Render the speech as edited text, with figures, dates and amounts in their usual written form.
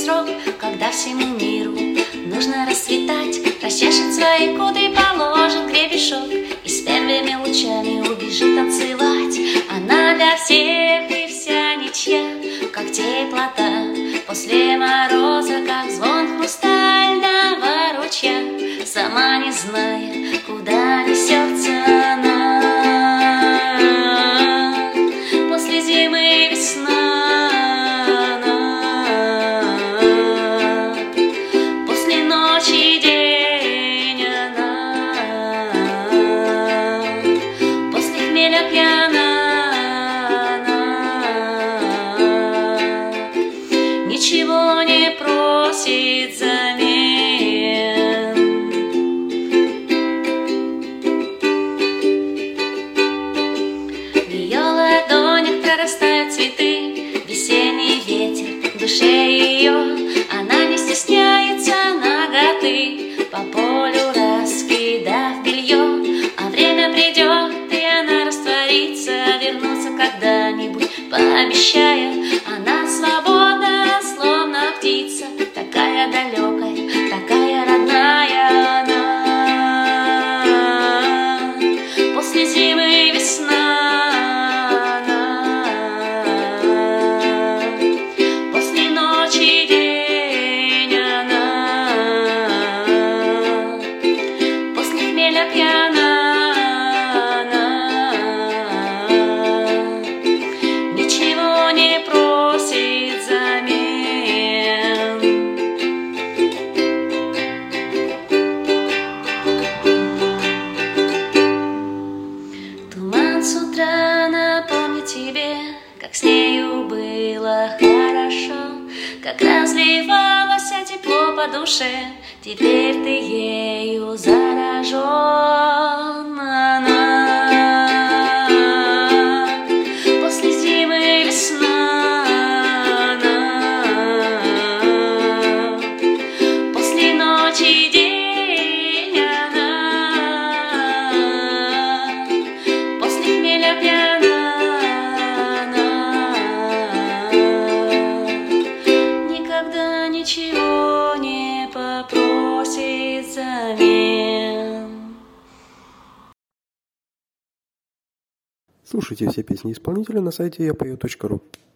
срок, когда всему миру нужно расцветать. Расчешет свои кудри, положит гребешок и с первыми лучами убежит танцевать. Она для всех и вся ничья, как теплота после мороза, как звон хрустального ручья, сама не зная, куда несется она. После зимы весна она, после ночи день она, после хмеля пьяна она, ничего не просит взамен. В ее ладонях прорастают цветы, весенний ветер в душе ее. Она не стесняется наготы, по полю раскидав белье. А время придет, и она растворится, вернуться когда-нибудь пообещая. Она свободна, словно птица, такая далекая, такая родная она. После зимы весна она, после ночи день она, после хмеля пьяна она, ничего не просит взамен. Туман с утра напомнит тебе, как с нею было хорошо, как разливалось тепло по душе. Теперь ты ею заражен. Она после зимы весна она, после ночи день она, после хмеля пьяна она, никогда ничего не попросит взамен. Слушайте все песни исполнителя на сайте yapою.ru.